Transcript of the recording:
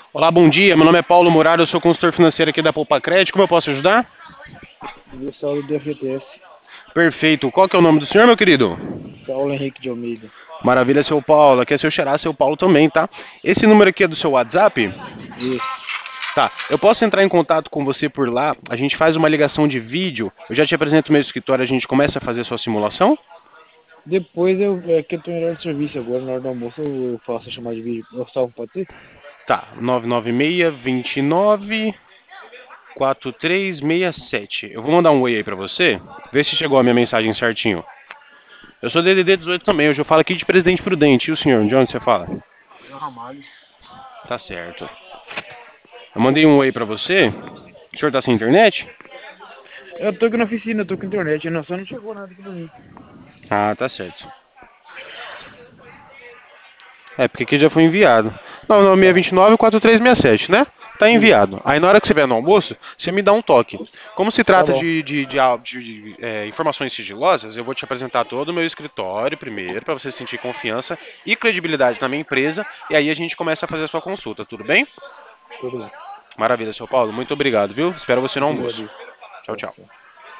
Olá, bom dia. Meu nome é Paulo Muraro, eu sou consultor financeiro aqui da Poupa Crédito. Como eu posso ajudar? Pessoal do FGTS, Perfeito. Qual que é o nome do senhor, meu querido? Paulo Henrique de Almeida. Maravilha, seu Paulo. Aqui é seu Xará, seu Paulo também, tá? Esse número aqui é do seu WhatsApp? Isso. Tá. Eu posso entrar em contato com você por lá? A gente faz uma ligação de vídeo. Eu já te apresento o meu escritório, a gente começa a fazer a sua simulação? Depois é que eu tô em hora de serviço agora, na hora do almoço eu faço a chamada de vídeo. Eu salvo, pode ser? Tá. 996-29-4367. Eu vou mandar um oi aí pra você. Vê se chegou a minha mensagem certinho. Eu sou DDD 18 também. Hoje eu falo aqui de Presidente Prudente. E o senhor? De onde você fala? É o Ramalho. Tá certo. Eu mandei um oi pra você. O senhor tá sem internet? Eu tô aqui na oficina, eu tô com internet, não, só não chegou nada aqui pra mim. Ah, tá certo. É, porque aqui já foi enviado. Não, não, Tá. 629-4367, né? Tá Isso. enviado. Aí na hora que você vier no almoço, você me dá um toque. Como se Tá trata bom. de informações sigilosas, eu vou te apresentar todo o meu escritório primeiro, para você sentir confiança e credibilidade na minha empresa, e aí a gente começa a fazer a sua consulta, tudo bem? Tudo bem. Maravilha, seu Paulo. Muito obrigado, viu? Espero você no Eu que almoço. agradeço. Tchau, Tchau, tchau. tchau.